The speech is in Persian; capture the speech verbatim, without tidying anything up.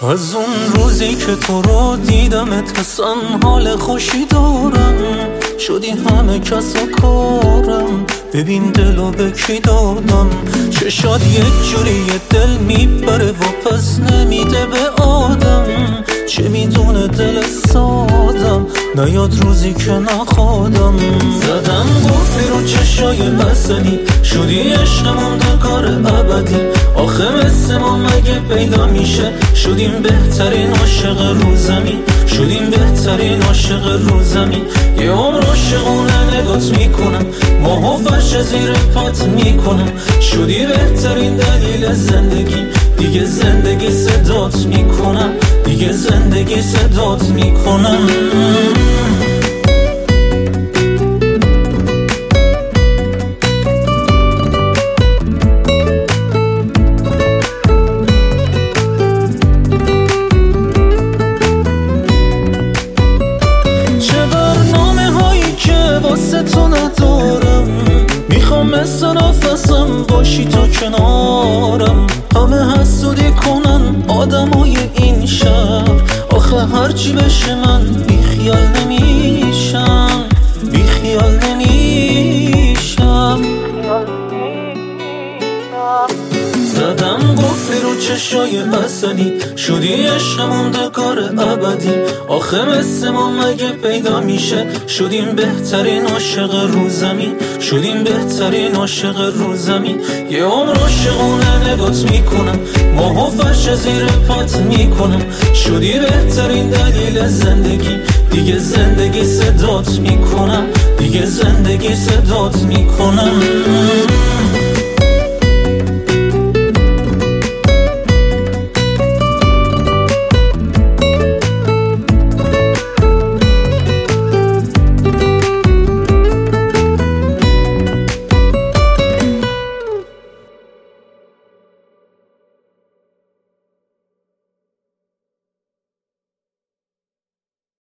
از اون روزی که تو رو دیدمت حسن حال خوشی دارم، شدی همه کس و کارم. ببین دلو به کی دادم، چشاد یک جوری دل میبره و پس نمیده به آدم. چه میدونه دل سادم، نیاد روزی که نخوادم. زدم گفتی رو چشای بسنی، شدی عشق موندگار ابدی. آخه مثل ما مگه پیدا میشه، شدیم بهترین عاشق رو زمین. شدیم بهترین عاشق رو زمین. یه عمر عاشقونه نگات میکنم، ماه و فرش زیر پات میکنم. شدی بهترین دلیل زندگی، دیگه زندگی صدات میکنم. دیگه زندگی صدات میکنم. واسه تو ندارم، میخوام مثل نفسم باشی تا کنارم. همه حسودی کنن آدمای این شهر، آخه هرچی بشه من بیخیال نمیشم. بیخیال نمیشم. زدم گفتی رو چشای اصلی، شدی عشق موندگار ابدی. آخه مثل ما مگه پیدا میشه، شدیم بهترین عاشق رو زمین. شدیم بهترین عاشق رو زمین. یه عمر عاشقونه نگات میکنم، ماه و فرش زیر پات میکنم. شدی بهترین دلیل زندگی، دیگه زندگی صدات میکنم. دیگه زندگی صدات میکنم.